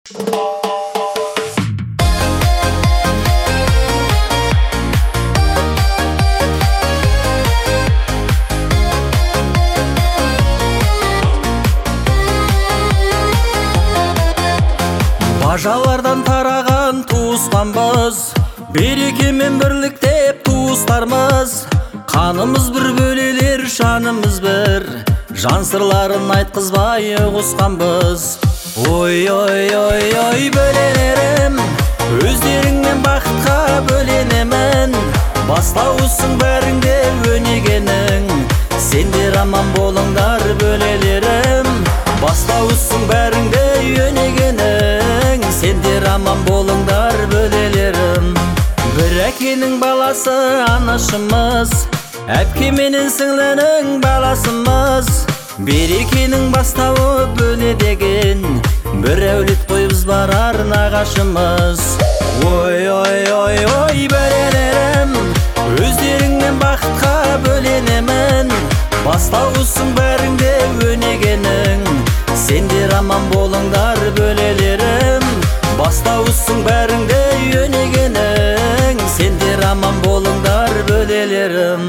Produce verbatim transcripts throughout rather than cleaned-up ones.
Бажалардан тараған туысқанбыз, береке мен бірлік деп туыстармыз. Қанымыз бір, бөлелер жанымыз бір, жан сырларын айтқызбай ұғысқанбыз. Ой, ой, ой, ой, бөлелерім, өздеріңмен бақытқа бөленемін. Бастауысың бәріңде өнегенің, сендер аман болыңдар бөлелерім. Бастауысың бәріңде өнегенің, сендер аман болыңдар бөлелерім. Бір әкенің баласы анашымыз, әпке менен сіңлінің баласымыз. Берекенің бастауы бөле деген, бір әулет қой біз барар нағашымыз. Ой, ой, ой, ой, бөлелерім, өздеріңмен бақытқа бөленемін. Бастауысың бәріңде өнегенің, сендер аман болыңдар бөлелерім. Бастауысың бәріңде өнегенің, сендер аман болыңдар бөлелерім.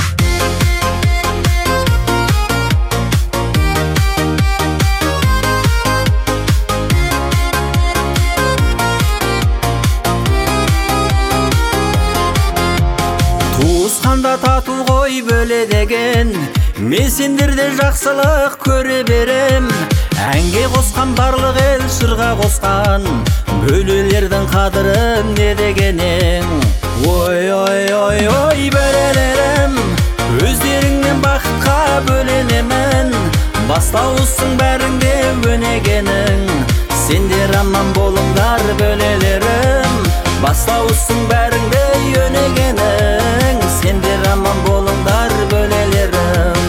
Туысқанда тату ғой бөле деген, мен сендерде жақсылық көре берем. Әнге қосқан барлық ел шырға қосқан, бөлелердің қадырын не дегенең. Ой, ой, ой, ой, бөлелерім, өздеріңмен бақытқа бөленемін. Бастауысың бәріңде өнегенің, сендер аман болыңдар бөлелерім. Бастауысың бәріңде өнегенің, сендер аман болыңдар бөлелерім.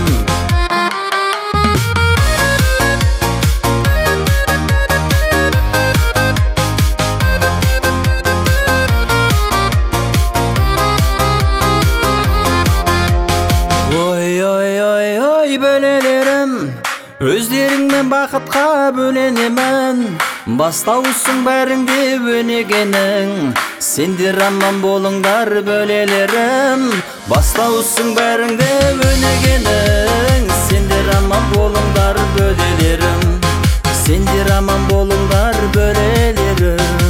Ой, ой, ой, ой, бөлелерім, өздеріңмен бақытқа бөленемін. Бастауысың бәріңде өнегенің, сендер аман болыңдар бөлелерім. Бастауысың бәріңде өнегенің, сендер аман болыңдар бөлелерім. Сендер аман болыңдар бөлелерім.